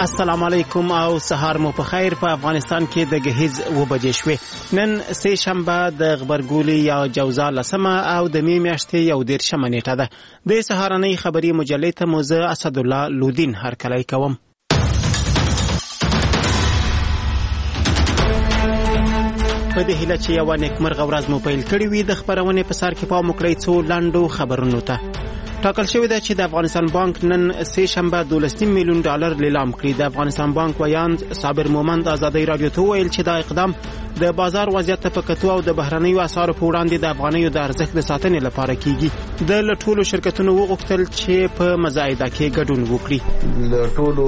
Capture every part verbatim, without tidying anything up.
السلام علیکم او سهار مو په خیر. په افغانستان کې د گهیز و بجې شوې. نن سه شنبه د غبرګولي یا جوزا لسمه او د می میاشتې یو دیرشمه نیټه ده. د سهارنۍ خبري مجلې ته مو زه اسدالله لودین هرکلی کوم. په دې هیله چې یو نیکمرغه ورځ مو پیل کړې وي د خبرونې په سر کې پام وکړئ څو لنډو خبرونو ته. ټاکل شوی ده چې د افغانستان بانک نن سه شنبه دولس میلیون ډالر لیلام کړی. د افغانستان بانک ویاند صابر مومند آزادۍ رادیو ته ویل چې دا اقدام د بازار وضعیت په کتو او د بهرنیو اسعارو په وړاندې د افغانیو د ارزښت د ساتنې لپاره کیږي. د لټولو شرکتونو وغوښتل چې په مزایده کې ګډون وکړي. لټولو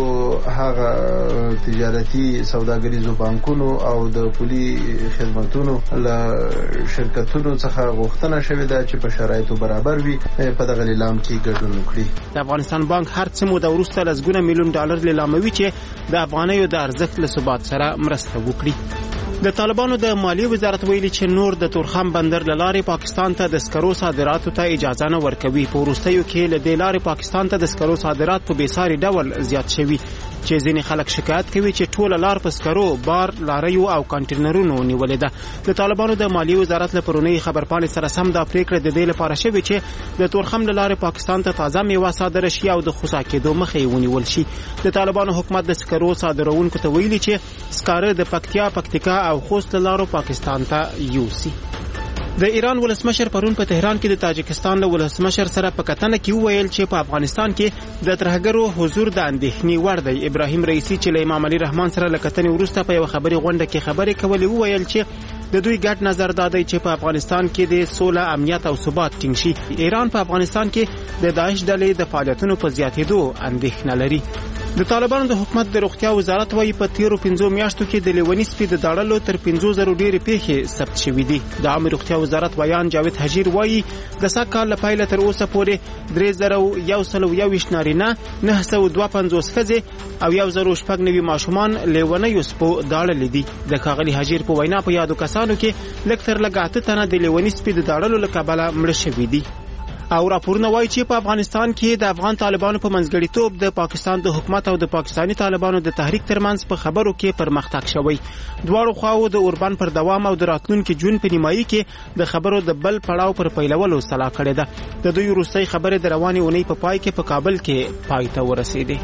هغه تجارتي سوداګریزو بانکونو او د پولي خدماتونو له شرکتونو څخه غوښتنه شوې ده چې په شرایطو برابر وي په دغه لیلام کې ګډون وکړي. د افغانستان بانک هر څه مو د وروسته لسګونه میلیون ډالر لیلاموي چې د افغانیو د ارزښت له ثبات سره مرسته وکړي. د طالبانو د مالیې وزارت ویلي چې نور د تورخم بندر لارې پاکستان ته د سکرو صادراتو ته اجازه نه ورکوي. په وروستیو کې له دې لارې پاکستان ته د سکرو صادرات په بیساري ډول زیات شوي چې ځینې خلک شکایت کوي چې ټوله لار په سکرو بار لاریو او کانټینرونو نیولې ده. د طالبانو د مالیې وزارت له پرونی خبرپاڼې سره سم دا پریکړه د دې لپاره شوې چې د تورخم لارې پاکستان ته تازه میوه صادره شي او د خوسا کېدو مخه یې ونیول شي. د طالبانو حکومت د سکرو صادرونکو ته ویلي چې سکاره د پکتیا، پکتیکا او خوست لارو پاکستان ته یوسي. د ایران ولسمشر پرون په تهران کې د تاجکستان له ولسمشر سره په کتنه کې وویل چې په افغانستان کې د ترهګرو حضور د اندېښنې وړ دی. ابراهیم رئیسی چې له امام علي رحمان سره له کتنې وروسته په یو خبري غونډه کې خبرې کولې وویل چې د دوی ګډ نظر دا دی چې په افغانستان کې د سوله، امنیت او ثبات ټینګ شي. ایران په افغانستان کې د داعش ډلې د فعالیتونو په زیاتېدو اندېښنه لري. د طالبانو د حکومت د روغتیا وزارت وايي په تیرو پنځو میاشتو کې د لیونی سپي د داړلو تر پنځو زرو ډېرې پیښې ثبت شوې دي. د عامه روغتیا وزارت ویان جاوید حجیر وايي د سږ کال له پیله تر اوسه پورې درې زره یو سل او یوویشت نارینه، نه سوه دوه پنځوس ښځې او یو زره شپږ نوي ماشومان لیونیو سپو داړلي دي. د ښاغلي حجیر په وینا په یادو کسانو کې لږ تر لږه اته تنه د لیونی سپي د داړلو له کبله مړه شوي دي. او راپورونه وایي چې په افغانستان کې د افغان طالبانو په منځګړیتوب د پاکستان د حکومت او د پاکستانی طالبانو د تحریک ترمنځ په خبرو کې پرمختګ شوی. دواړو خواو د اوربان پر دوام او د راتلونکي جون په نیمایي کې د خبرو د بل پړاو پر پیلولو سلا کړې ده. د دوی وروستۍ خبرې د روانې اونۍ په پای کې په کابل کې پای ته ورسېدې.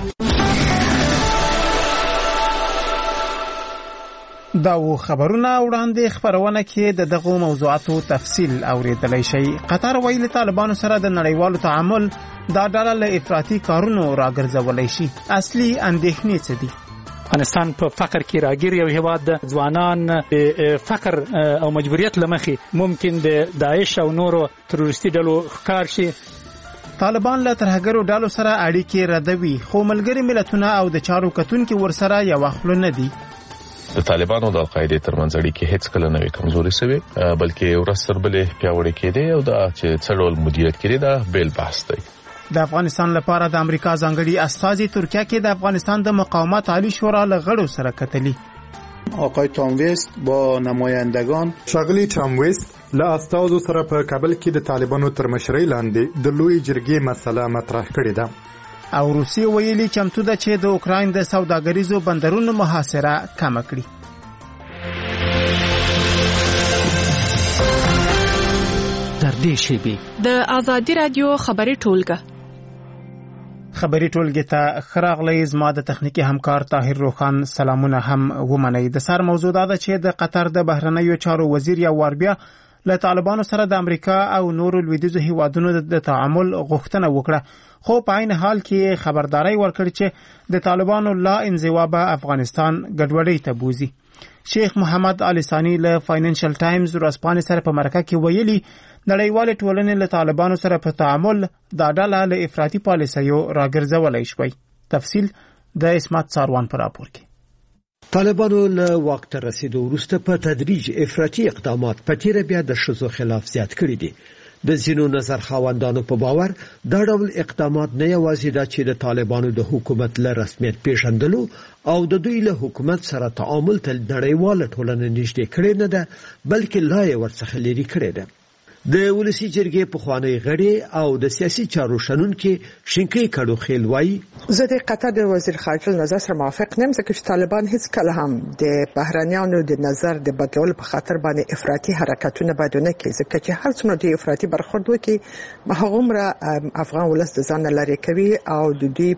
دا و خبرونه وړاندې خبرونه کې د دغو موضوعاتو تفصیل اوریدلای شي. قطر ویلي طالبانو سره د نړیوالو تعامل دا ډله له افراطي کارونو راګرځولای شي. اصلي اندېښنې څه دي؟ افغانستان په فقر کې راګیر یو هیواد د ځوانان د فقر او مجبوریت لمخې ممکن د داعش او نورو تروریستي ډلو ښکار شي. طالبان له ترهګرو ډلو سره اړیکې ردوي، خو ملګري ملتونه او د چارو کتونکو ورسره یو خپل نه دي. د طالبانو او د القاعده ترمنځ اړیکې هیڅ کله نه کمزوري شوي، بلکې ورځ تر بلې پیاوړې کېدې او دا چې څه ډول مدیریت کړي دا بیل بحث دی. د افغانستان لپاره د امریکا ځانګړي استازي ترکیه کې د افغانستان د مقاومت عالی شورا له غړو سره کتلي. آقای تام ویست با نمایندگان شاغلی تام ویست له استازو سره په کابل کې د طالبانو تر مشرۍ لاندې د لوی جرګې مسله مطرح کړې ده. او روسیه ویلي چمتو ده چې د اوکراین د سوداګریزو بندرونو محاصره کم کړي. در دې شیبې د آزادی رادیو خبري ټولګه خبري ټولګه ته خراغلی زما د تخنیکی همکار طاهر روخان سلامونه هم ومنئ. د سر موضوع ده چې د قطر د بهرنیو چارو وزیر یا واربیا له طالبانو سره د امریکا او نورو لویدیځو هیوادونو د تعامل غوښتنه وکړه، خو په عین حال کې خبرداري ورکړه چې د طالبانو لا انزوا به افغانستان ګډوډۍ ته بوزي. شیخ محمد علي ثاني له فاینانشل ټایمز ورځپاڼې سره په مرکه کې ویلي نړیوال ټولنې له طالبانو سره په تعامل دا ډله له افراطي پالیسیو راګرځولای شوی. تفصیل د اسمت ساروان پر راپور کې. طالبانو له واک ته رسیدو وروسته په تدریج افراطي اقدامات په تیره بیا د ښځو خلاف زیات کړي دي. د ځینو نظر خاوندانو په باور دا ډول اقدامات نه یوازې دا چې د طالبانو د حکومت له رسمیت پیژندلو او د دوی له حکومت سره تعامل ته نړیواله ټولنه نږدې کړې نه ده، بلکې لا یې ورڅخه لرې کړې ده. د ولسی جرګې پخوانی غړي او د سیاسي چارو شنونکي شینکي کډو خیل وایي زه د قطر د وزیر خارجه نظر سره موافق نیم ځکه چې طالبان هیڅ کله هم د بهرانيانو د نظر د بدلولو په خاطر باندې افراطي حرکتونه بدونه کوي ځکه چې هر څومره د افراطي برخورد وکړي هغومره افغان ولس د ځان لري کوي او د دوی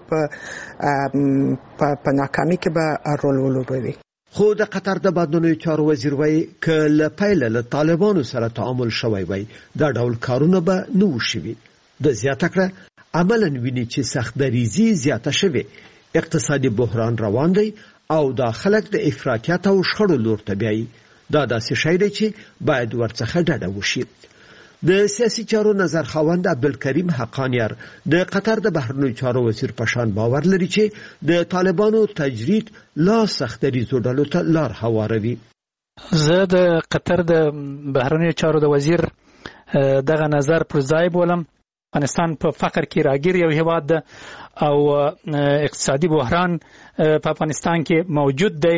په په ناکامي کې به رول ولوبوي. خو د قطر د بادونو چارو وزیر وایي ک ل پایله له طالبانو سره تعامل شوی وای دا ډول کارونه به نو شوي. د زیاته کړه عملاً ویني چې سخت دریزي زیاته شوي، اقتصادي بحران روان دی او دا خلک د افراطیت او شخړو لور ته بیایي. دا داسې شی دی چې باید ورڅخه ډډه وشي. د سیاسي چارو نظر خواند عبدالکریم حقانیار د قطر د بهرنیو چارو وزیر پشان باور لري چې د طالبانو تجرید لا سخت دریزو ډلو ته لار هواروي. زه د قطر د بهرنیو چارو د وزیر دغه نظر پر ځای بولم. افغانستان په فقر کې راګیر یو هیواد ده او اقتصادي بحران په افغانستان کې موجود دی.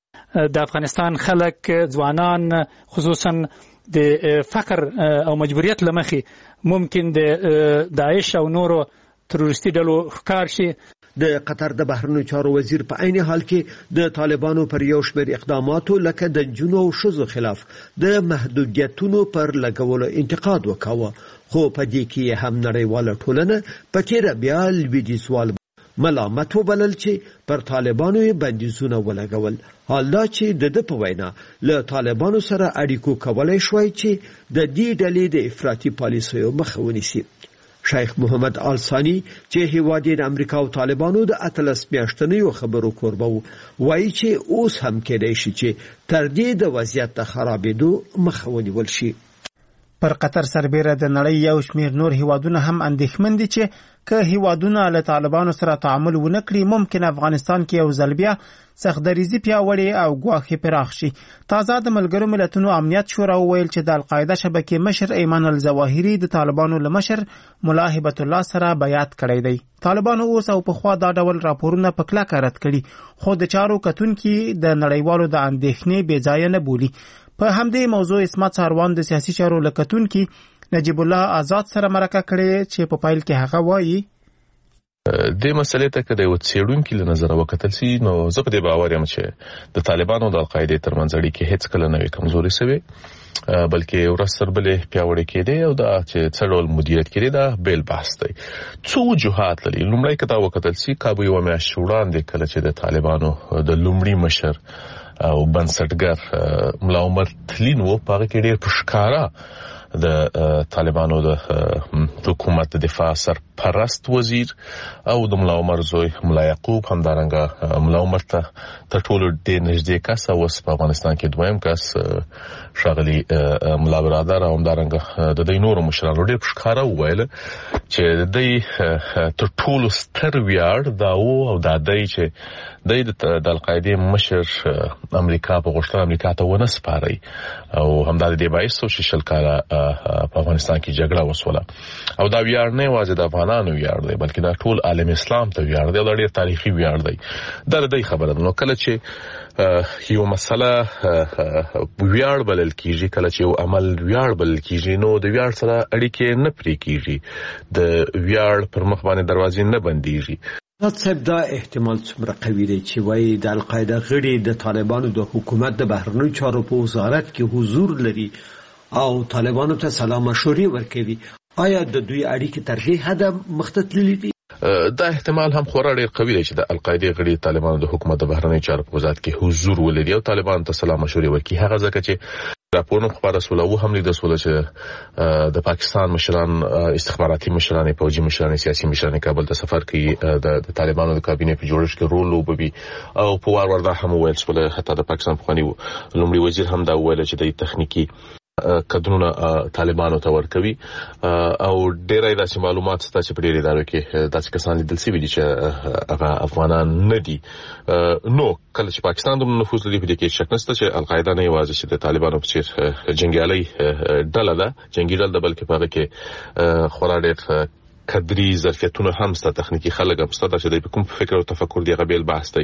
د افغانستان خلک ځوانان خصوصا د فقر او مجبوریت لمخې ممکن د داعش او نورو تروریستي ډلو ښکار شي. د قطر د بهرنیو چارو وزیر په عین حال کې د طالبانو پر یو شمېر اقداماتو لکه د نجونو او ښځو خلاف د محدودیتونو پر لګولو انتقاد وکاوه، خو په دې کې هم نړیواله ټولنه په تیره بیا لویدیځوال ملامت وبلل چې پر طالبانو یې بندیزونه ولګول. حال دا چې د ده په وینا له طالبانو سره اړیکو کولای شوی چې د دې ډلې د افراطي پالیسیو مخه ونیسي. شیخ محمد آل ثانی چې هیواد یې د امریکا او طالبانو د اتلس میاشتنیو خبرو کوربه و، وایي چې اوس هم کېدای شي چې تر دې د وضعیت د خرابېدو مخه ونیول شي. پر قطر سربېره د نړۍ یو شمېر نور هیوادونه هم اندېښمن دي چې که هیوادونه له طالبانو سره تعامل ونه کړي ممکن افغانستان کې یو ځل بیا سختدریزي پیاوړې او ګواښې پراخ شي. تازه د ملګرو ملتونو امنیت شورا وویل چې د القاعده شبکې مشر ایمان الظواهري د طالبانو له مشر ملا هبت الله سره بیعت کړی دی. طالبانو اوس او پخوا دا ډول راپورونه په کلکه رد کړي، خو د چارو کتونکي د نړیوالو د اندېښنې بې ځایه نه بولي. په همدې موضوع اسمت ساروان د سیاسي چارو لکتونکي نجیب الله آزاد سره مرکه کړې چې په پایل کې هغه وایي د مسلې ته کده یو څېړونکي له نظر وکتل سي نو زه په دې باور یم چې د طالبانو او د القاعده ترمنځ اړیکې هیڅ کله نه وي کمزوري سوي، بلکې ورسره بلې پیاوړې کېدې او دا چې څه ډول مدیریت کړي دا بیل بحث دی. څو وجوهات لري. لومړی کدا وکتل سي کابو یو میاشت وړاندې کله چې د طالبانو د لومړي مشر او بنسټګر ملا عمر تلین و په هغه کې ډېر پښکارا د طالبانو د حکومت دفاع سرپرست وزیر او د ملا عمر زوی ملا یعقوب همدارنګه ملا عمر ته تر ټولو ډېر نږدې کس او په افغانستان کې دویم کس ښاغلي ملا برادر او همدارنګه د دوی نورو مشرانو ډېر پښکارا وویل چې د دوی تر ټولو ستر ویاړ دا و او دا دی چې د القاعده مشر امریکا په غوښتنه امریکا ته ونه سپاري او همدا د دې باعث شو چې شل کاله په افغانستان کې جګړه وسوله. او دا ویاړ نه یوازې د افغانانو ویاړ دی بلکې دا ټول عالم اسلام ته ویاړ دی، دا ډېر تاریخي ویاړ دی. دا د دې خبره ده. نو کله چې یو مسله ویاړ بلل کیږي، کله چې یو عمل ویاړ بلل کیږي، نو د ویاړ سره اړیکې نه پرې کیږي، د ویاړ پر مخ باندې دروازې نه بنديږي. صاحب دا احتمال څومره قوي دی چې وایي د القاعده غړي د طالبانو د حکومت د بهرنیو چارو په وزارت کې حضور لري او طالبانو ته سلام مشورې ورکوي؟ آیا د دوی اړیکې تر دې حده مخته تللي دي؟ دا احتمال هم خورا ډېر قوي دی چې د القاعده غړي طالبانو د حکومت د بهرنیو چارو په وزارت کې حضور ولري او طالبانو ته سلام مشورې ورکړي. هغه ځکه چې راپورونه خبره سول او هم لیدل سول چې د پاکستان مشران، استخباراتي مشران، فوجي مشران، سیاسي مشران کابل ته سفر کوي، د طالبانو د کابینې په جوړښت کې رول لوبوي او په وار وار دا هم ویل سول. حتی د پاکستان پخوانی لومړي وزیر هم دا ویل چې د تخنیکی کډونه طالبانو ته ورکوي او ډېرای داسې معلومات ستا چې په ډېرې ادارو کې داسې کسان لیدل شوي دي چې هغه افغانان نه دي. نو کله چې پاکستان دومره نفوذ لري په دې کې شک نشته چې القاعده نه یوازې چې د طالبانو په څېر جنګیالۍ ډله ده، جنګي ډله ده، بلکې په هغه کې خورا ډېر کدري ظرفیتونه هم ستا، تخنیکي خلک هم ستا چې دوی په کوم فکر او تفکر دی هغه بیل بحث دی.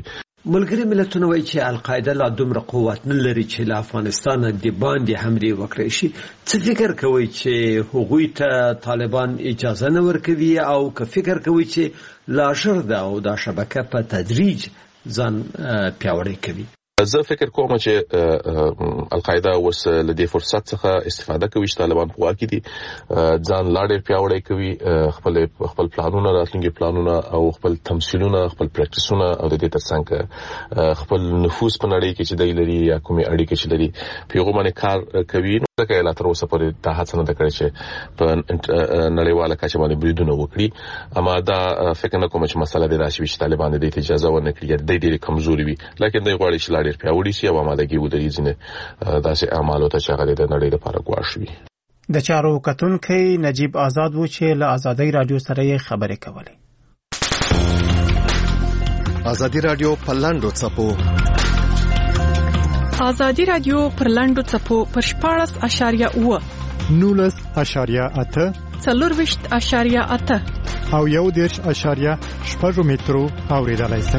ملګری ملتونه وایي چې القاعده لا دومره قوت نه لري چې له افغانستان د باندې حملې وکړي شي. څه فکر کوي چې هغوی ته طالبان اجازه نه ورکوي او که فکر کوي چې لا ژر ده او دا شبکه په تدریج ځان پیاوړی کوي؟ زه فکر کوم چې القاعده اوس له دې فرصت څخه استفاده کوي چې طالبان په واقع دي ځان لا ډېر پیاوړی کوي، خپل خپل پلانونه راتلونکي پلانونه او خپل تمثيلونه خپل پریکټیسونه او د دې ترڅنګ خپل نفوذ په نړۍ کې چې دی لري یا کومې اړیکې چې لري په هغه باندې کار کوي. نو دا کله تر اوسه پورې دا هڅه نه کړې چې په نړیواله کچه باندې بریدونه وکړي. اما دا فکر نه کوم چې مسله د راشي چې طالبان دې اجازه ورنکړي، د دې ډېر کمزوري وي، لکه دوی غواړي چې ډېر پیاوړي شي او آمادګي ودرې ځنه داسې اعمالو ته چې هغه د نړۍ لپاره ګواښ وي. د چارو کتونکي نجیب آزاد و چې له آزادۍ رادیو سره خبرې کولې. آزادۍ رادیو په لاندو څپو آزادۍ رادیو پر لاندو څپو پر شپاړس اشاریه اوه نولس اشاریه اته څلورویشت اشاریه اته او یو دېرش اشاریه شپږ مترو اوریدلای شئ.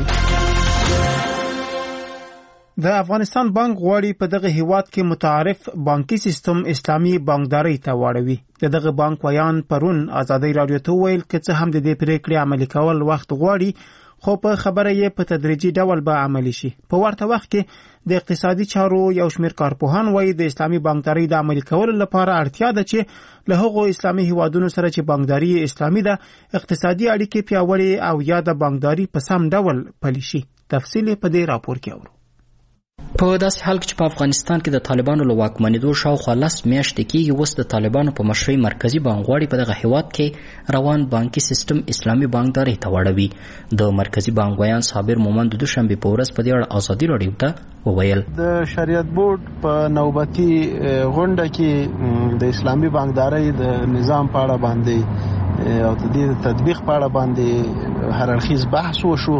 د افغانستان بانک غواړي په دغه هیواد کې متعارف بانکي سیستم اسلامي بانکداري ته واړوي. د دغه بانک ویان پرون آزادۍ رادیو ته ویل چې څه هم د دې پریکړې عملي کول وخت غواړي، خو په خبره یې په تدریجي ډول به عملي شي. په ورته وخت کې د اقتصادي چارو یو شمېر کارپوهان وایي د اسلامي بانکداري د عملي کولو لپاره اړتیا ده چې له هغو اسلامي هیوادونو سره چې بانکداري اسلامي ده اقتصادي اړیکې پیاوړې او یا د بانکداري په سم ډول پلي شي. تفصیل په دې راپور کې اورو. په داسې حال کې چې په افغانستان کې د طالبانو له واکمنېدو شاوخوا لس میاشتې کېږي، اوس د طالبانو په مشرۍ مرکزي بانک غواړي په دغه هیواد کې روان بانکي سیستم اسلامي بانکدارۍ ته واړوي. د مرکزي بانک ویان صابر مومند د دوشنبې په ورځ په دې اړه ازادي راډیو ته وویل. د شریعت بورډ په نوبتي غونډه کې د اسلامي بانکدارۍ د نظام په اړه باندې او د دې تطبیق په اړه باندې هر اړخیز بحث وشو.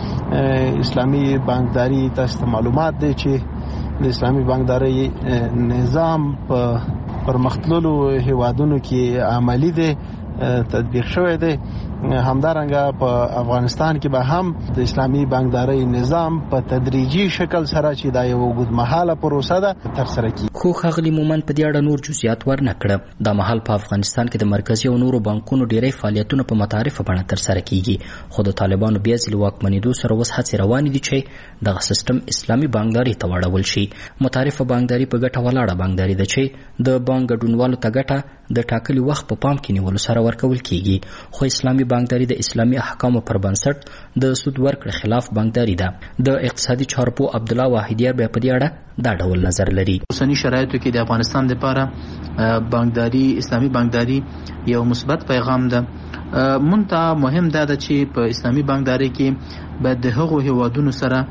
اسلامي بانکداري تاسو معلومات دی چې د اسلامي بانکداري نظام په پرمختللو هیوادونو کې عملی دی، تطبیق شوی دی. همدارنګه په افغانستان کې به هم د اسلامي بانکداري نظام په تدریجي شکل سره چې دا یو اوږدمهاله پروسه ده تر سره کیږي. خو ښاغلي مومند په دې اړه نور جزئیات ورنه کړه. دا مهال په افغانستان کې د مرکزي او نورو بانکونو ډیری فعالیتونه په متعارفه بڼه تر سره کیږي، خو د طالبانو بیا ځلې واکمنېدو سره اوس هڅې روانې دي چې دغه سیستم اسلامي بانکداري ته واړول شي. متعارفه بانکداري په ګټه ولاړه بانکداري ده چې د بانک ګډونوالو ته ګټه د ټاکلي وخت په پام کې نیولو سره ورکول کیږي، خو اسلامي بانکداري د اسلامي احکامو پر بنسټ د سود ورکړې خلاف بانکداري ده. د اقتصادي چارپو عبدالله واحدیار بیا په دې اړه دا ډول نظر لري. اوسنی شرایطو کې د افغانستان لپاره بانکداري اسلامي بانکداري یو مثبت پیغام ده. مونته مهم ده چې په اسلامي بانکداري کې باید د هغو هیوادونو سره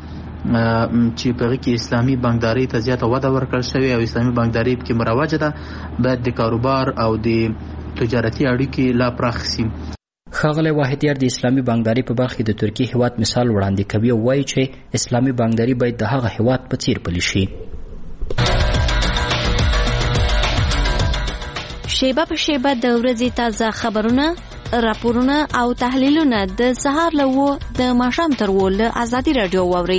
چې په هغه کې اسلامي بانکداري ته زیاته وده ورکړل شوې او اسلامي بانکداري کې مروجه ده، باید د کاروبار او د تجارتي اړیکې لا پراخ شي. ښاغلی واحدیار د اسلامي بانکداري په برخه کې د ترکیې هیواد مثال وړاندې کوي او وایي چې اسلامي بانکداري باید د هغه هیواد په څیر پلي شي. شیبه په شیبه د ورځې تازه خبرونه، راپورونه او تحلیلونه د سهار له وو د ماښام تر وو له آزادي راډیو واورئ.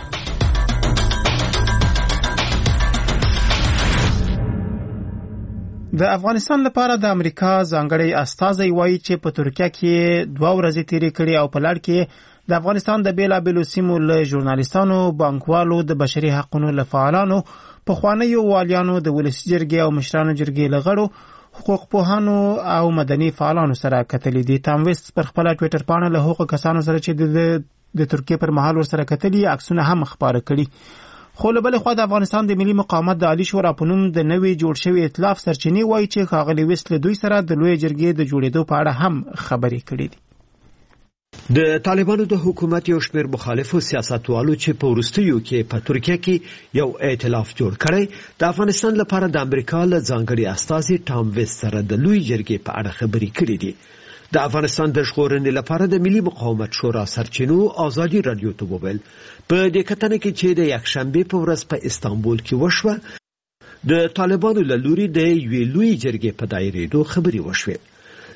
د افغانستان لپاره د امریکا ځانګړی استازی وایي چې په ترکیه کې دوه ورځې تیرې کړې او په لړ کې د افغانستان د بیلابیلو سیمو له ژورنالیستانو، بانکوالو، د بشري حقوقو له فعالانو، پخوانیو والیانو، د ولسي جرګې او مشرانو جرګې له غړو، حقوق پوهانو او مدني فعالانو سره کتلې دي. تام ویست پر خپل ټوئیټر باندې له هغو کسانو سره چې د د ترکیې پر مهال ورسره کتلې عکسونه هم خبره کړي. خو له بل خوا د افغانستان د ملي مقاومت د عالی شورا په نوم د نوي جوړ شوی ائتلاف سرچینې وایي چې ښاغلي ویست له دوی سره د لوی جرګې د جوړېدو په اړه هم خبرې کړې دي. د طالبانو د حکومت یو شمېر مخالفو سیاستوالو چې په وروستیو کې په ترکیه کې یو ائتلاف جوړ کړی، د افغانستان لپاره د امریکا له ځانګړي استازي ټام ویست سره د لوی جرګې په اړه خبرې کړې دي. د افغانستان د ژغورنې لپاره د ملي مقاومت شورا سرچینو آزادي رادیو ته وویل په دې کتنه کې چې د یکشنبې په ورځ په استانبول کې وشوه، د طالبانو له لوري د یوې لوی جرګې په دایرېدو خبرې وشوې.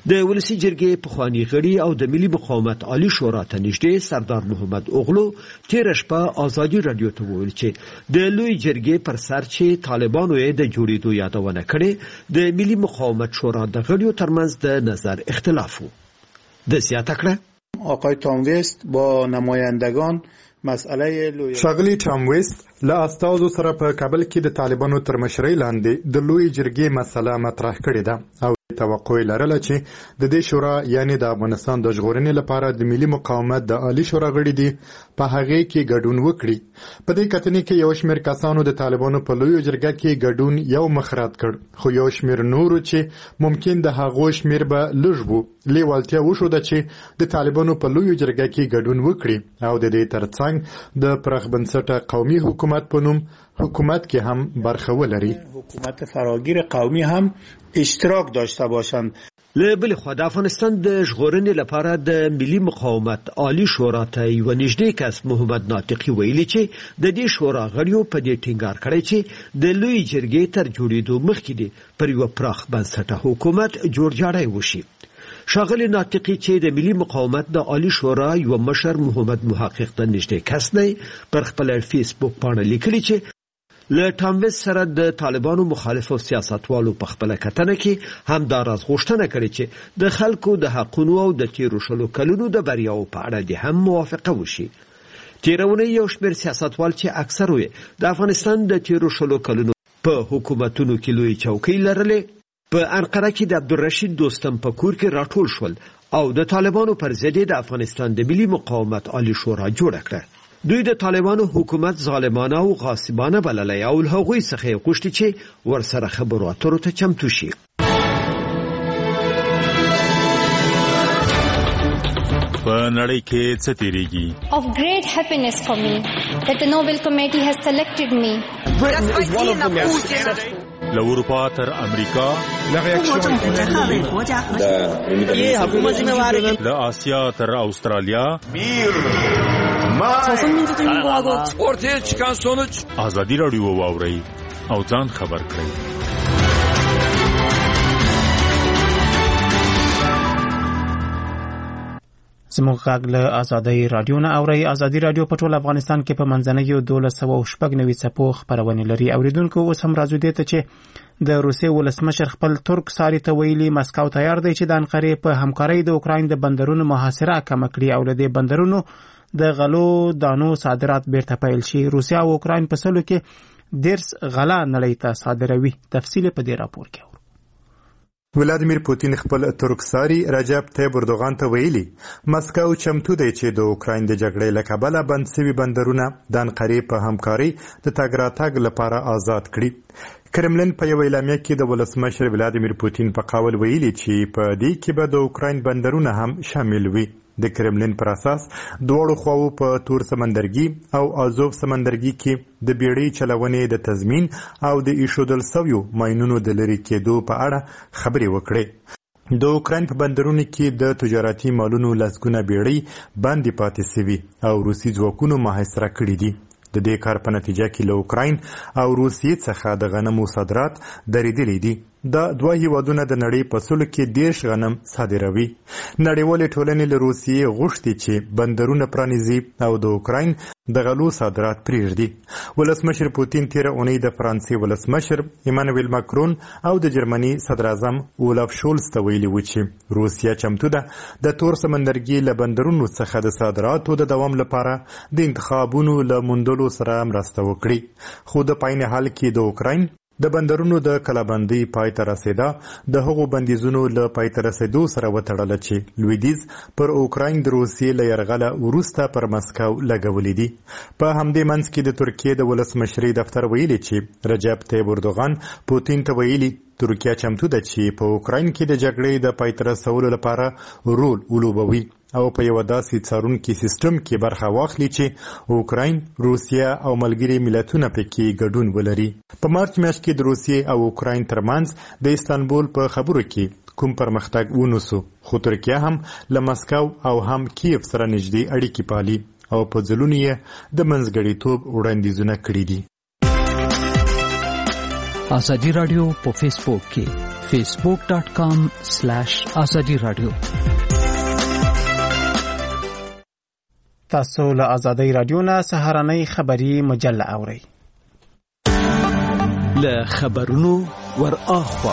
د ولسی جرګې پخوانی غړي او د ملي مقاومت عالی شورا ته نږدې سردار محمد اوغلو تیر شپه آزادي رادیو ته وویل چې د لوی جرګې پر سر چې طالبانو یې د جوړېدو یادونه کړې د ملي مقاومت شورا د غړیو ترمنځ د نظر اختلاف و. د زیاته کړه آقای تام ویست با نمایندگان مسئله لوی شاغلی تام ویست له استازو سره په کابل کې د طالبانو تر مشرۍ لاندې د لوی جرګې مسله مطرح کړې ده او توقع لرله چې د دې شورا یعنی د افغانستان د ژغورنې لپاره د ملي مقاومت د عالی شورا غړي دي په هغه کې ګډون وکړي. په دې کتنې کې یو شمېر کسانو د طالبانو په لوی جرګه کې ګډون یو مخرات کړ خو یو شمېر نورو چې ممکن د هغو شمېر به لږ وو لیوالتیا وښوده چې د طالبانو په لوی جرګه کې ګډون وکړي او د دې ترڅنګ د پراخ بنسټه قومي حکومت په نوم حکومت کې هم برخه ولري. حکومت فراگیر قومی هم اشتراک داشته باشند. له بل خوا د افغانستان د ژغورنې لپاره د ملي مقاومت عالی شورا ته یو نږدې کس محمد ناطقي ویلي چې د دې شورا غړیو په دې ټینګار کړی چې د لوی جرګې تر جوړېدو مخکې دي پر یو پراخ بنسټه حکومت جوړجاړی وشي. شاغلی ناطقي چې د ملي مقاومت د عالی شورا یو مشر محمد محقق ته نږدې کس دی پر خپل فیسبوک باندې لیکلي چې له ټامویس سره د طالبانو مخالفو سیاستوالو په خپل کتنه کې هم دا راز غوښتنه کړې چې د خلکو د حقونو او د تیرو شلو کلونو د بریاو په اړه د هم موافقه وشي. تیرونه یو شمېر سیاستوال چې اکثر وي د افغانستان د تیرو شلو کلونو په حکومتونو کې لوی چوکۍ لرلې په انقره کې د عبدالرشید دوستم په کور کې راټول شول او د طالبانو پر ضد د افغانستان د ملي مقاومت عالی شورا جوړه کړه. دوی د طالبانو حکومت ظالمانه او غاصبانه بللی او له هغوی څخه یې غوښتي چې ورسره خبرو اترو ته چمتو شي. په نړۍ کې څه تیریږي؟ Of great happiness for me that the Nobel Committee has selected me. له اروپا تر امریکا، له آسیا تر استرالیا، ortaya çıkan sonuç آزادي رادیو واورئ او ځان خبر کړئ. زموږ غږ له آزادۍ رادیو نه اورئ. آزادي رادیو په ټول افغانستان کې په منځنیو دولس سوه شپږ نوي څپو خپرونې لري. اوریدونکو اوس هم راځو دې ته چې د روسیې ولسمشر خپل ترک ساري ته ویلي مسکو تیار دی چې د انقرې په همکارۍ د اوکراین د بندرونو محاصره کمه کړي او له دې بندرونو د غلو دانو صادرات بیرته پیل شي. روسیا او اوکراین په سلو کې دیرس غلا نړۍ ته صادروي. تفصیل په دې راپور کې. ولادیمیر پوتین خپل ترک ساري رجب طیب اردوغان ته ویلي مسکو چمتو دی چې د اوکراین د جګړې له کبله بند سوي بندرونه د انقرې په همکاري د تګ راتګ لپاره آزاد کړي. کرملین په یو اعلامیه کې د ولسمشر ولادیمیر پوتین په قول ویلي چې په دې کې به د اوکراین بندرونه هم شامل وي. د کرملین پر اساس دواړو خواو په تور سمندرګي او آزوف سمندرګي کې د بیړۍ چلونې د تضمین او د ایښودل سویو ماینونو د لرې کېدو په اړه خبرې وکړې. د اوکراین په بندرونو کې د تجارتي مالونو لسګونه بیړۍ باندې پاتې سوي او روسي ځواکونو محاصره کړي دي. د دې کار په نتیجه کې له اوکراین او روسیې څخه د غنمو صادرات درېدلي دي. دا دوه هیوادونه د نړۍ په سلو کې دیرش غنم صادروي. نړیوالې ټولنې له روسیې غوښتي چې بندرونه پرانیزي او د اوکراین د غلو صادرات پرېږدي. ولسمشر پوتین تیره اونۍ د فرانسې ولسمشر ایمانویل ماکرون او د جرمني صدر اعظم اولاف شولز ته ویلي و چې روسیه چمتو ده د تور سمندرګي له بندرونو څخه د صادراتو د دوام لپاره د انتخابونو له موندلو سره مرسته وکړي. خو د پاین حال کې د اوکراین د بندرونو د کلابندۍ پای ته رسېدا د هغو بندیزونو له پای ته رسېدو سره وتړله چې لویدیځ پر اوکراین د روسیې له یرغله وروسته پر مسکو لګولې دي. په همدې منځ کې د ترکیې د ولسمشرۍ دفتر ویلي چې رجب طیب اردوغان پوتین ته ویلي ترکیه چمتو ده چې په اوکراین کې د جګړې د پای ته رسولو لپاره رول ولوبوي او په یو داسې څارونکي سیستم کې برخه واخلي چې اوکراین، روسیه او ملګري ملتونه پکې ګډون ولري. په مارچ میاشت کې د روسیې او اوکراین ترمنځ د استانبول په خبرو کې کوم پرمختګ ونوسو، خو ترکیه هم له مسکو او هم کیف سره نږدې اړیکې پالي او په ځلونو یې د منځګړیتوب وړاندیزونه کړي دي. آزادي رادیو په فیسبوک کې facebook dot com slash azadi radio. تاسو له آزادۍ رادیو نه سهارنۍ خبری مجله اورئ. له خبرونو ور اخوا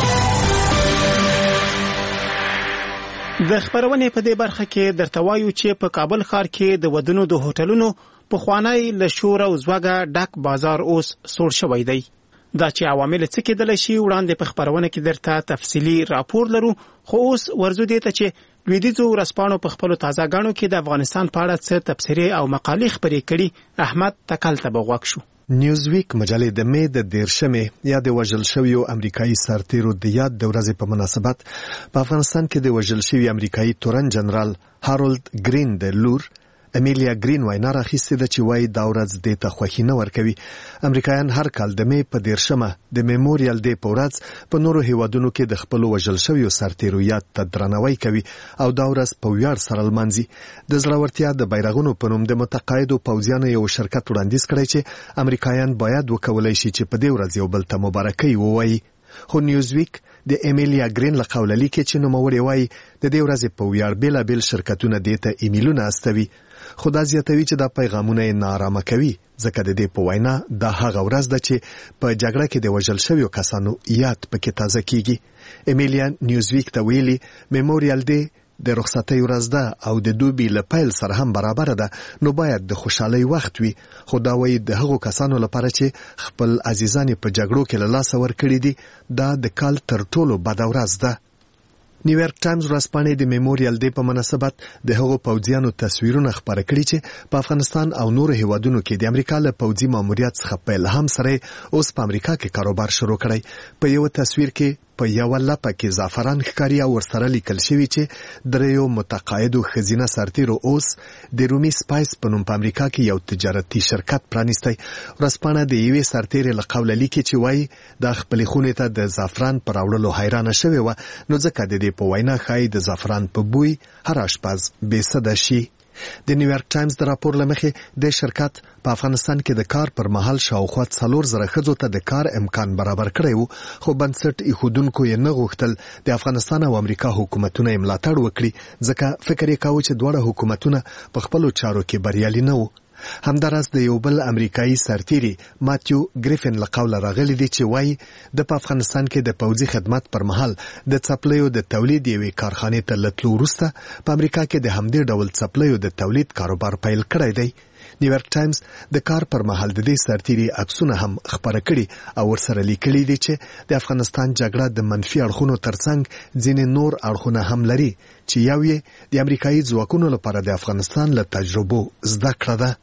د خبرونې په دې برخه کې درته وایو چې په کابل ښار کې د ودونو د هوټلونو په خوانی له شور او زوګه ډک بازار اوس سوړ شوی دی. دا چې عوامل څه کېدل شي وړاندې په خبرونه کې درته تفصیلی راپور لرو، خو اوس ورزو دې ته چې لویدیځو ورځپاڼو په خپلو تازه غاڼو کې د افغانستان په اړه څه تبصرې او مقالې خپرې کړي. احمد تکل ته بغوښ شو. نیوزویک مجلې د مې د دیرشمې یا د وژل شویو امریکایي سرتیرو د یاد د ورځې په مناسبت په افغانستان کې د وژل شوی امریکایي تورن جنرال هارولد گرین د لور امیلیا گرین وینا راخیستې ده چې وایي دا ورځ دې ته خوښي نه ورکوي. امریکایان هر کال د مې په دیرشمه د میموریال ډے په ورځ په نورو هیوادونو کې د خپلو وژل شویو سرتیرو یاد ته درناوی کوي او دا ورځ په ویاړ سره لمانځي. د زړورتیا د بیرغونو په نوم د متقاعدو پوځیانو یو شرکت وړاندیز کړی چې امریکایان باید وکولای شي چې په دې ورځ یو بل ته مبارکي ووایي. خو نیوزویک د امیلیا گرین له قوله لیکي چې نوموړی وایي د دې ورځې په ویاړ بېلابېل شرکتونه دې ته ایمیلونه استوي، خو دا زیاتوي چې دا پیغامونه یې نارامه کوي ځکه د دې په وینا دا هغه ورځ ده چې په جګړه کې د وژل شویو کسانو یاد پکې تازه کیږي. امیلیا نیوزویک ته ویلي میموریال ډے د رخصتۍ ورځ ده او د دوبي له پیل سره هم برابر ده، نو باید د خوشحالۍ وخت وي. خو دا وایي د هغو کسانو لپاره چې خپل عزیزان په جګړو کې له لاسه ورکړي دي دا د کال تر ټولو بده ورځ ده. نیویارک ټایمز ورځپاڼې د میموریال ډے په مناسبت د هغو پوځیانو تصویرونه خپاره کړي چې په افغانستان او نورو هیوادونو کې د امریکا له پوځي ماموریت څخه په الهام سره اوس په امریکا کې کاروبار شروع کړی. په یو تصویر کې په یو لپه کې زعفران ښکاري او ورسره لیکل شوی چې دریو متقاعدو ښځینه سرتیرو اوس د رومي سپایس په نوم په امریکا کې یو تجارتي شرکت پرانیستی. ورځپاڼه د یوې سرتیرې له قوله لیکي چې وایي دا خپلې خونې ته د زعفران پر راوړلو حیرانه شوې وه، نو ځکه د دې په وینا ښایي د زعفران په بوی هر اشپز بېسده شي. د نیویارک ټایمز د راپور له مخې د شرکت په افغانستان کې د کار پر مهال شاوخوا څلور زره ښځو ته د کار امکان برابر کړی و، خو بنسټ ایښودونکو یې نه غوښتل د افغانستان او امریکا حکومتونه یې ملاتړ وکړي ځکه فکر یې کاوه چې دواړه حکومتونه په خپلو چارو کې بریالي نه وو. همداراز د یو بل امریکایي سرتیري ماتیو گریفن له قوله راغلی دی چې وایي د په افغانستان کې د پوځي خدمت پر مهال د څپلیو د تولید یوې کارخانې ته له تلو وروسته په امریکا کې د همدې ډول څپلیو د تولید کاروبار پیل کړی دی. نیویارک ټایمز د کار پر مهال د دې سرتیري عکسونه هم خپاره کړي او ورسره لیکلي دي چې د افغانستان جګړه د منفي اړخونو ترڅنګ ځینې نور اړخونه هم لري چې یو یې د امریکایي ځواکونو لپاره د افغانستان له تجربو زده کړه ده.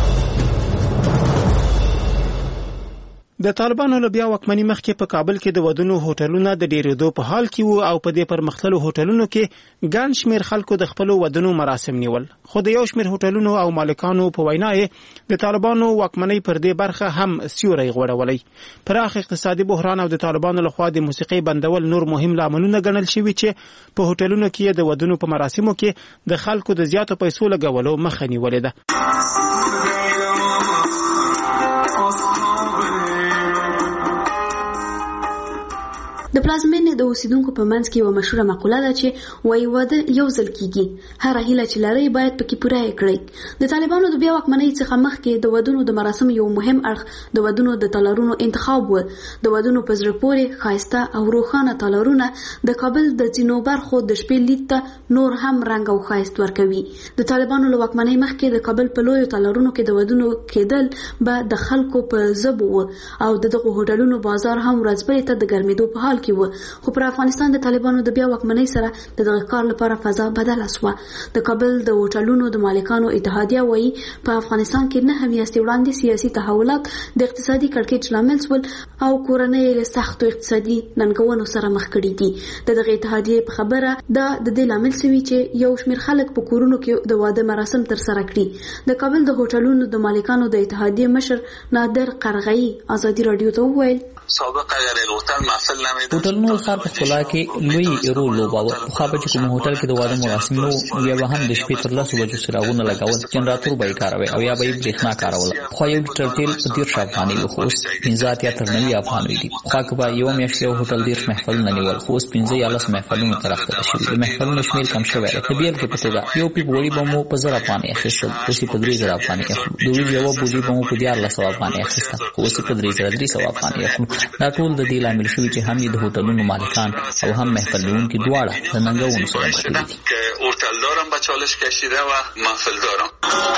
د طالبانو له بیا واکمنۍ مخکې په کابل کې د ودونو هوټلونه د ډیرېدو په حال کې وو او په دې پرمختللو هوټلونو کې ګڼ شمېر خلکو د خپلو ودونو مراسم نیول، خو د یو شمېر هوټلونو او مالکانو په وینا یې د طالبانو واکمنۍ پر دې برخه هم سیوری غوړولی. پراخ اقتصادي بحران او د طالبانو لخوا د موسیقۍ بندول نور مهم لاملونه ګڼل شوي چې په هوټلونو کې د ودونو په مراسمو کې د خلکو د زیاتو پیسو لګولو مخه نیولې ده. د پلازمینې د اوسیدونکو په منځ کې یو مشهوره مقوله ده چې وایي واده یو ځل کیږي، هر هیله چې لري باید پکې پوره یې کړئ. د طالبانو د بیا واکمنۍ څخه مخکې د ودونو د مراسم یو مهم اړخ د ودونو د تالارونو انتخاب و. د ودونو په زړه پورې ښایسته او روښانه تالارونه د کابل د ځینو برخو د شپې لید ته نور هم رنګ او ښایست ورکوي. د طالبانو له واکمنۍ مخکې د کابل په لویو تالارونو کې د ودونو کېدل به د خلکو په ژبو و او دغه هوټلونو بازار هم ورځپاڼې ته د ګرمېدو په حال کې و. خو پر افغانستان د طالبانو د بیا واکمنۍ سره د دغه کار لپاره فضا بدله شوه. د کابل د هوټلونو د مالکانو اتحادیه وایي په افغانستان کې نه میاشتې وړاندې سیاسي تحولات د اقتصادي کړکېچ لامل شول او کورنۍ له سختو اقتصادي ننګونو سره مخ کړي دي. د دغه اتحادیې په خبره دا د دې لامل شوی چې یو شمېر خلک په کورونو کې د واده مراسم ترسره کړي. د کابل د هوټلونو د مالکانو د اتحادیې مشر نادر قرغی ازادي رادیو ته وویل سابقه اگر الهتل محفل نمیداشت. هوټلونو ښار په ښکلا کې لوی رول لوباوه. پخوا به چې کوم هوټل کې د واده مراسم نو بیا به هم د شپې تر لسو بجو څراغونه لګول، جنراتور به یې کاروي او یا به یې برېښنا کاروله. پخوا یو لیټر تیل په دېرش افغانۍ و، خو اوس پنځه اتیا تر نوي افغانۍ دي. پخوا که به یوه میاشت یو هوټل دېرش محفلونه نیول، خو اوس پنځه یا لس محفلونو ته راښکته شوي. د محفلونو شمېر کم شوی دی. د بېلګې په توګه یو پیپ غوړي به مو په زر افغانۍ اخیستل، اوس یې په درې زره افغانۍ اخلو. د وریجو یوه بوجۍ به مو په دیارلس سوه افغانۍ اخیسته، خو اوس یې په درې زره درې سوه افغانۍ اخلو. دا ټول د دې لامل شوي چې هم یې د هوټلونو مالکان او هم محفل نیونکي دواړه د ننګونو سره مخ کړي دي. هوټل دارم به چالش کشیده و محفل دارم.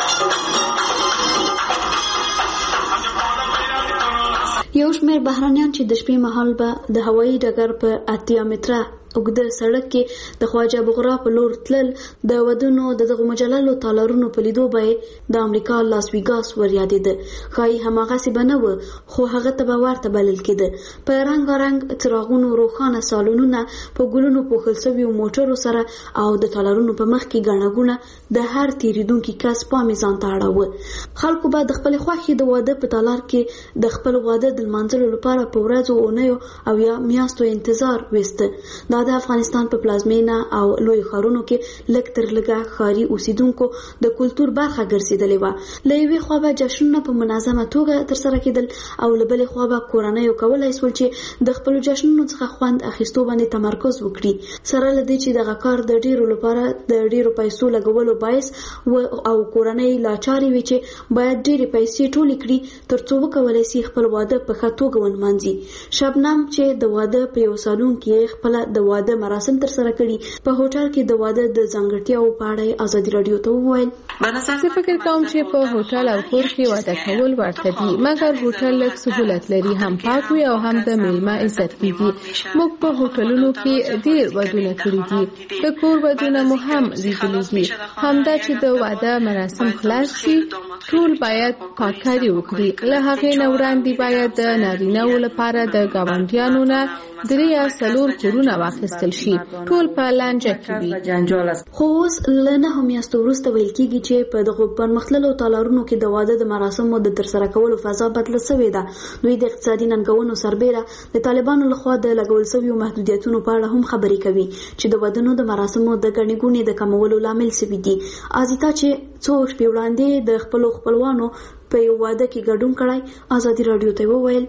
یو شمېر بهرانیان چې د شپې مهال به د هوایي ډګر په اتیا متره اوږده سړک کې د خواجه بغرا په لور تلل، د ودونو د دغو مجللو تالارونو په لیدو به د امریکا لاس ویګاس ور یادېده. ښایي هماغسې به نه و، خو هغه ته به ورته بلل کېده. په رنګارنګ څراغونو روښانه سالونونه په ګلونو پوښل سویو موټرو سره او د تالارونو په مخ کې ګڼه ګوڼه د هر تېرېدونکي کس پام یې ځان ته اړاوه. خلکو به د خپلې خوښې د واده په تالار کې د خپل واده د لمانځلو لپاره په ورځو، اونیو او یا میاشتو انتظار ویسته. دا د افغانستان په پلازمینه او لوی ښارونو کې لږ تر لږه ښاري اوسیدونکو د کلتور برخه ګرځېدلې وه. له یوې خوا به جشنونه په منظمه توګه ترسره کېدل او له بلې خوا به کورنیو کولی سول چې د خپلو جشنونو څخه خوند اخیستو باندې تمرکز وکړي، سره له دې چې دغه کار د ډیرو لپاره د ډیرو پیسو لګولو باعث او کورنۍ لاچارې وي چې باید ډیرې پیسې ټولې کړي ترڅو وکولی سي خپل واده په ښه توګه ونمانځي. شبنم چې د واده په یو سالون کې خپله د واده مراسم تر سره کړي، په هوټل کې د واده د ځانګړتیاو په اړه ازادي راډیو ته وویل: زه فکر کوم چې په هوټل او کور کې واده کول ورته دي، مګر هوټل لږ سهولت لري، هم پاک وي او هم د میلمه عزت کیږي. موږ په هوټلونو کې ډیر ودونه کړي دي، د کور ودونه مو هم لیدلي دي. همدا چې د واده مراسم خلاص شي ټول باید پاککاري وکړي. له هغې نه وړاندې باید د نارینه‌و لپاره د ګاونډیانو نه درې یا څلور کورونه واخیستل شي، ټول په لانجه کې وي. خو اوس له نهو میاشتو وروسته ویل کېږي چې په دغو پرمختللو تالارونو کې د واده د مراسمو د ترسره کولو فضا بدله سوې ده. دوی د اقتصادي ننګونو سربیره د طالبانو لخوا د لګول سویو محدودیتونو په اړه هم خبرې کوي چې د ودونو د مراسمو د ګڼې ګوڼې د کمولو لامل سوي دي. ازیتا چې څو شپې وړاندې د خپلو خپلوانو په یو واده کې ګډون کړی، ازادي راډیو ته وویل: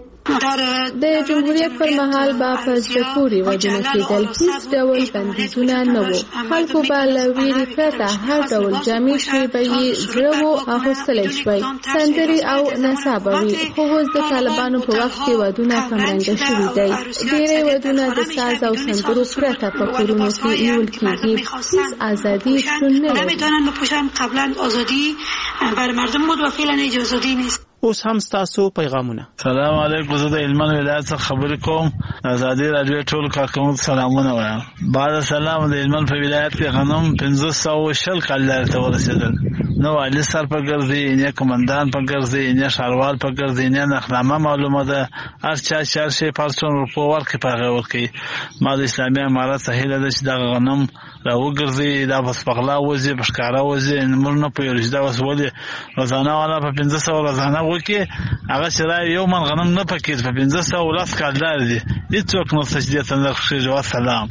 د جمهوریت پر مهال به په زړه پورې ودونه کېدل، هیڅ ډول بندیزونه نه وو. خلکو به له ویرې پرته هر ډول جامې چې به یې زړه وو اغوستلی شوی، سندرې او نڅا به وي. خو اوس د طالبانو په وخت کې ودونه کمرنګه شوي دی. ډېری ودونه د ساز او سندرو پرته په کورونو کې نیول کېږي. هیڅ ازادي شتون نه لري. اوس هم ستاسو پیغامونه. سلام علیکم، زه د هلمند ولایت څخه خبرې کوم. ازادي راډیو ټول کارکوونکو سلامونه وایم. بعد سلام، د هلمند په ولایت کې غنم پنځه سوه شل کال ته ورسېدل. نو والي سر په ګرځي، نه کمانډان په ګرځي، نه ښاروال په ګرځي، نه نخنامه معلومه ده. هر چا چې هر شی پرسون ورکو ورکړي په هغه ورکړي. ما د اسلامي امارت څخه هیله ده چې دغه غنم را وګرځي، دا په سپغلا وځي، په ښکاره وځي، موږ نه پوهېږو چې دا اوس ولې روزانه والا په پنځه سوه روزانه وکړي. هغه چې را یو من غنم نه پکېږي، په پنځه سوه لس کالدار دي. هېڅوک نشته چې دې ته نرخ کښېږي. والسلام.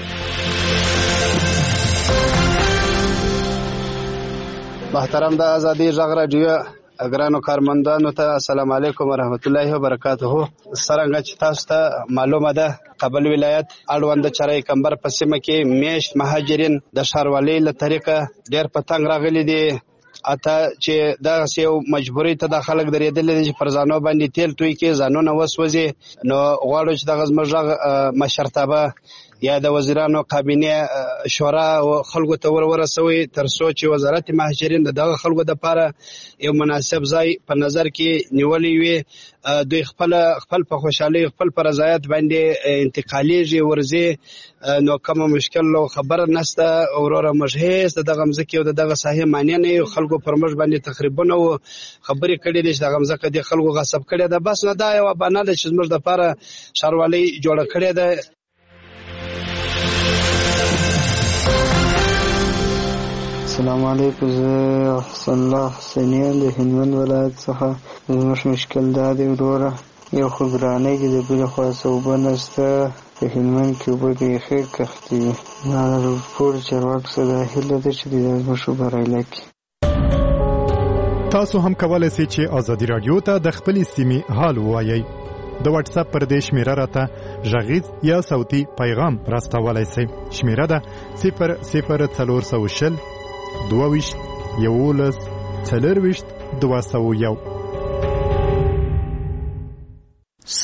محترم د ازادي غږ راډیو ګرانو کارمندانو ته السلام علیکم ورحمت الله وبرکاته. څرنګه چې تاسو ته معلومه ده، کابل ولایت اړوند چرای کمبر په سیمه کې میشت مهاجرین د ښاروالۍ له طریقه ډېر په تنګ راغلي دي. اته چې دغسې یو مجبورۍ ته دا خلک درېدلي دي چې پر ځانو باندې تیل توی کړي، ځانونه وسوځي. نو غواړو چې دغه زموږ غږ مشرتابه یا د وزیرانو کابینې شورا خلکو ته ور ورسوي تر څو چې وزارت مهاجرین دغه خلکو دپاره یو مناسب ځای په نظر کې نیولی وي. دوی خپل خپل په خوشحالۍ خپل په رضایت باندې انتقالیږي ورځي. نو کومه مشکل او خبره نشته. وروره موږ هېڅ د دغه مځکې او د دغه ساحې مانع نه یو. خلکو پر موږ باندې تخریبونه او خبرې کړي دي چې دغه مځکه د خلکو غصب کړې ده. بس نه، دا یوه بهانه ده چې زموږ دپاره ښاروالۍ جوړه کړې ده. السلام علیکم، زه حسن الله حسینی د هلمند ولایت څخه. زموږ مشکل دا دی وروره یو خو ګرانۍ کې د بلې خوا څه اوبه نشته، په هلمند کې اوبه بیخي کښتې وي. ټول چارواکو څخه دا هیله ده چې د ازمایښتو بریالی کړي. تاسو هم کولای شئ چې ازادي راډیو ته د خپلې سیمې حال ووایئ. د واتس اپ پر دې شمیره راته غږیز یا صوتي پیغام راستولای شئ. شمیره ده صفر صفر څلور سوه شل دوه ویشت یولس څلور ویشت دوه سوه یو.